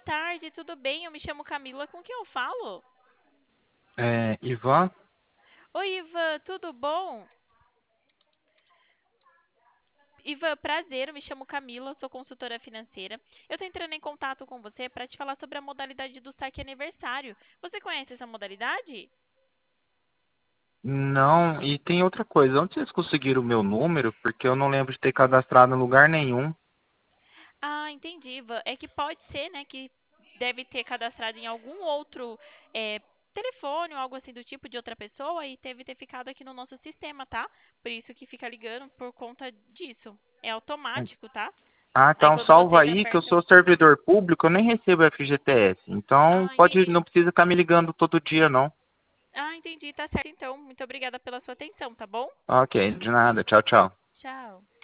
tarde, tudo bem? Eu me chamo Camila, com quem eu falo? Ivan? Oi, Ivan, tudo bom? Ivan, prazer, eu me chamo Camila, sou consultora financeira. Eu estou entrando em contato com você para te falar sobre a modalidade do saque aniversário. Você conhece essa modalidade? Não, e tem outra coisa. Onde vocês conseguiram o meu número? Porque eu não lembro de ter cadastrado em lugar nenhum. Ah, entendi, Ivan. É que pode ser, né, que deve ter cadastrado em algum outro telefone ou algo assim do tipo de outra pessoa e deve ter ficado aqui no nosso sistema, tá? Por isso que fica ligando por conta disso. É automático, tá? Ah, Aí então quando você salva ainda aí que eu aperta. sou servidor público, eu nem recebo FGTS. Então Ah, pode, entendi. não precisa ficar me ligando todo dia, não. Ah, entendi, tá certo então. Muito obrigada pela sua atenção, tá bom? Ok, de nada. Tchau, tchau. Tchau.